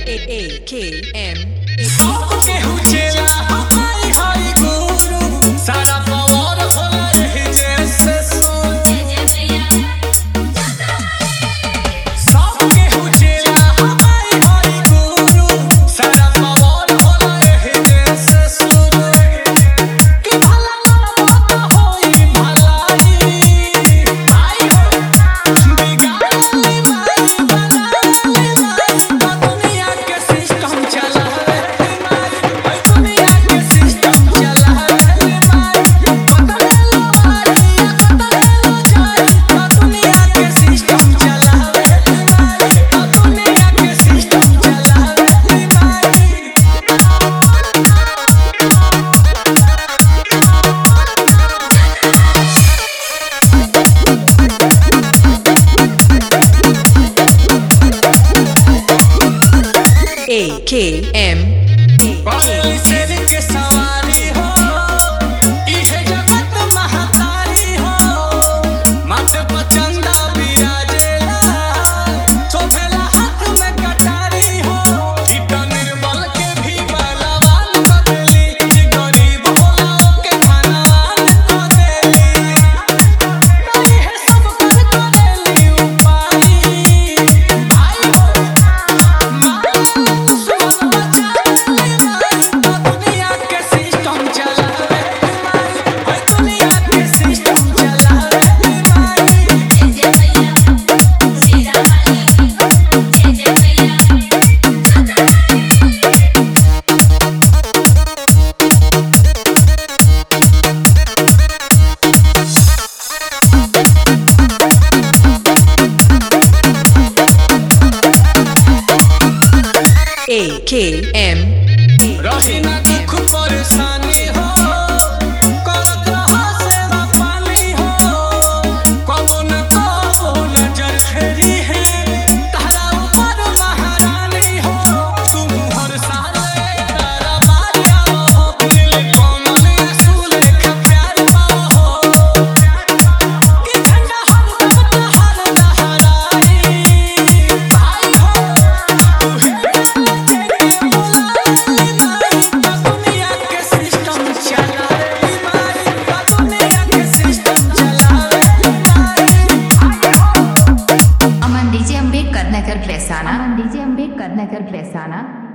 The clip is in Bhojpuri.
AKM केहू चेला हमारी हई गुरु सारा पावर होला रही जैसे सोच सब केहू चेला हमारी हई गुरु सारा पावर होला रही जैसे सोच कि भला मत होई भलाई आई हो बिगाड़ी माई बनाली माई दुनिया के सिस्टम चला दुनिया के सिस्टम चला माई बदले लो भाई बदले लो जाई दुनिया के सिस्टम चला दुनिया के सिस्टम चला AKM बड़े शेर के सवारी हो इहे जगत महतारी हो माथे पर चंदा बिराजेला शोभेला हाथ में कटारी हो इतना निर्बल के भी बलवान बदली कि गरीब होला के खानवान को देली नहीं है सब कर करेली उपाई भाई हो दुनिया के सिस्टम चला दुनिया के सिस्टम चला AKM रही ना दुख परेशानी हो करत रहा सेवा पानी हो कबो न कबो नजर फेरी है तारा ऊपर महारानी हो तुम हर साल तारा बारिया हो दिल कोमल असूल का प्यार पाओ हो कि झंडा हर वक्त हर लहराई भाई हो दुनिया के सिस्टम चला दुनिया के सिस्टम चला अमन डीजे अम्बेडकर नगर प्रेसाना